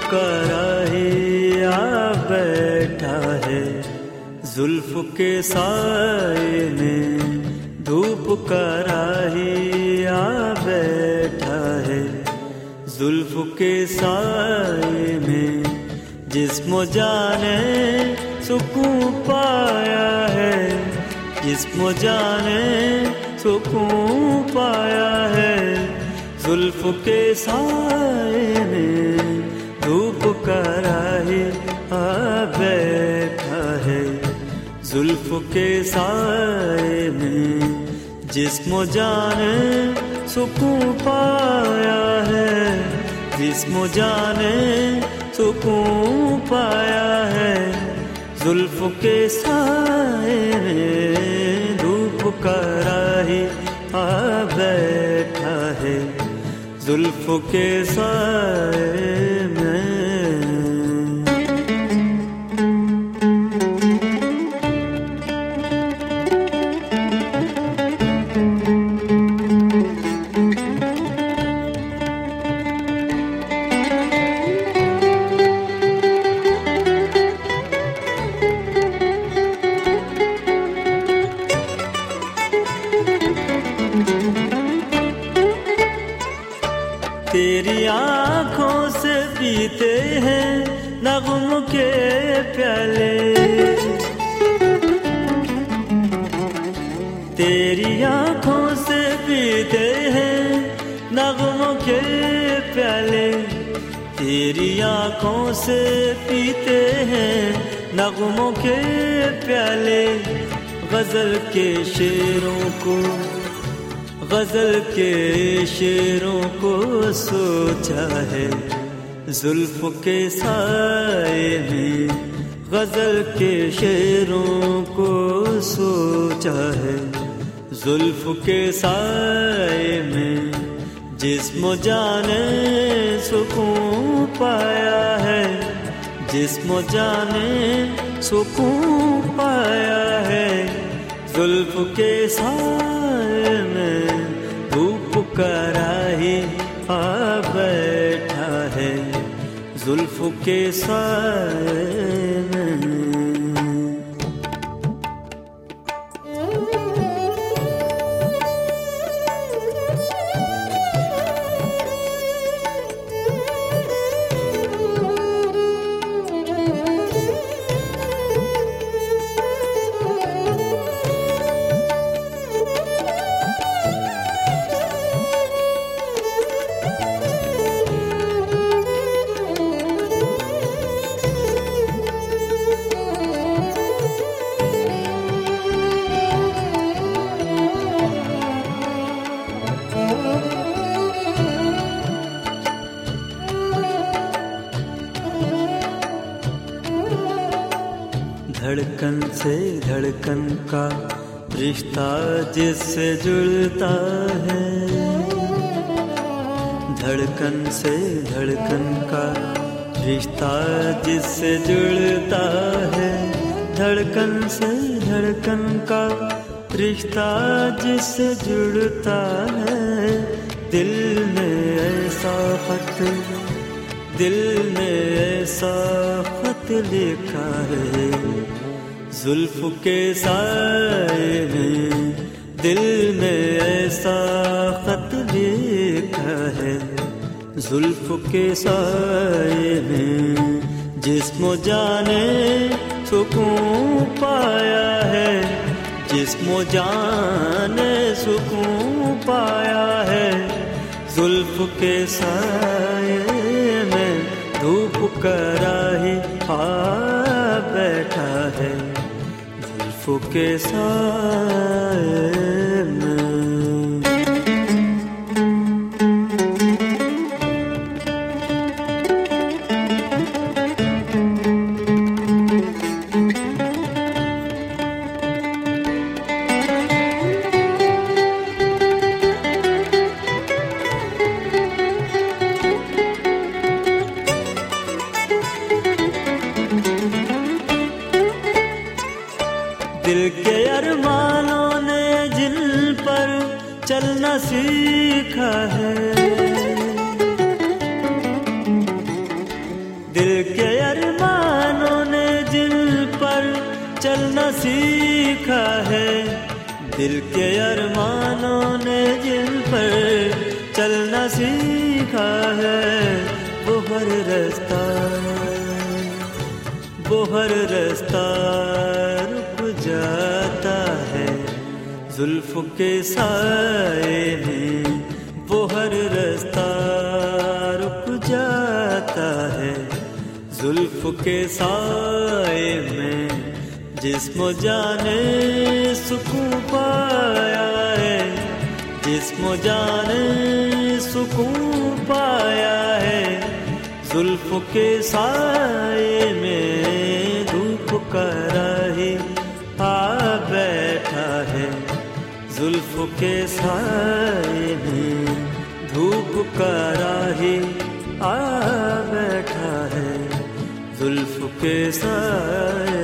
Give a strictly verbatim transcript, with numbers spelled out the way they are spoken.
कराही आ बैठा है, जुल्फ के साए में धूप कराही आ बैठा है, जुल्फ के साए में जिस्म जाने सुकून पाया है, जिस्म जाने सुकून पाया है, जुल्फ के साए में धूप कराही आ बैठा है, जुल्फ के साए में जिस्म जाने सुकून पाया है, जिस्म जाने सुकून पाया है, जुल्फ के साए में धूप कराही आ बैठा है, जुल्फ के साए में। तेरी आँखों से पीते हैं नगमों के प्याले, तेरी आँखों से पीते हैं नगमों के प्याले, तेरी आँखों से पीते हैं नगमों के प्याले, गजल के शेरों को गजल के शेरों को सोचा है, जुल्फ के साए में गजल के शेरों को सोचा है, जुल्फ के साए में जिस्म जाने सुकून पाया है, जिस्म जाने सुकून पाया है, जुल्फ के साए में धूप कराही आ बैठा है, जुल्फ के साए में। धड़कन से धड़कन का रिश्ता जिससे जुड़ता है, धड़कन से धड़कन का रिश्ता जिससे जुड़ता है, धड़कन से धड़कन का रिश्ता जिससे जुड़ता है, दिल ने ऐसा खत दिल ने ऐसा खत लिखा है, जुल्फ के साए में दिल ने ऐसा खत लिखा है, जुल्फ के साए में जिस्म जाने सुकून पाया है, जिस्म जाने सुकून पाया है, जुल्फ के साए में धूप कराही आ बैठा है, जुल्फ के साए में। दिल के अरमानों ने जिन पर चलना सीखा है, दिल के अरमानों ने जिन पर चलना सीखा है, दिल के अरमानों ने जिन पर चलना सीखा है, वो हर रास्ता वो हर रास्ता रुक जाता है जुल्फ के साए में, वो हर रास्ता रुक जाता है जुल्फ के साए में। जिस्म जाने सुकून पाया है, जिस्म जाने सुकून पाया है, जुल्फ के साए में धूप का राही आ बैठा है, जुल्फ के साए में धूप का राही आ बैठा है, जुल्फ के साए